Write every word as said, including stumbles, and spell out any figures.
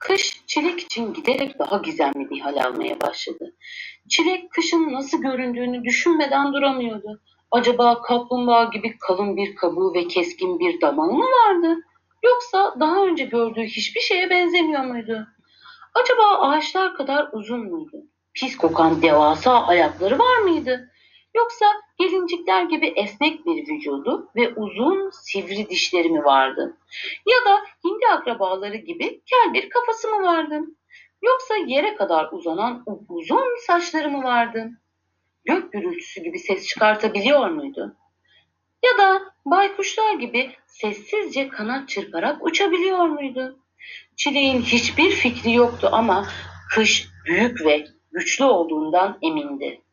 Kış Çilek için giderek daha gizemli bir hal almaya başladı. Çilek kışın nasıl göründüğünü düşünmeden duramıyordu. Acaba kaplumbağa gibi kalın bir kabuğu ve keskin bir damağı mı vardı? Yoksa daha önce gördüğü hiçbir şeye benzemiyor muydu? Acaba ağaçlar kadar uzun muydu? Pis kokan devasa ayakları var mıydı? Yoksa gelincikler gibi esnek bir vücudu ve uzun sivri dişleri mi vardı? Ya da hindi akrabaları gibi kel bir kafası mı vardı? Yoksa yere kadar uzanan uzun saçları mı vardı? Gök gürültüsü gibi ses çıkartabiliyor muydu? Ya da baykuşlar gibi sessizce kanat çırparak uçabiliyor muydu? Çileğin hiçbir fikri yoktu ama kış büyük ve güçlü olduğundan emindi.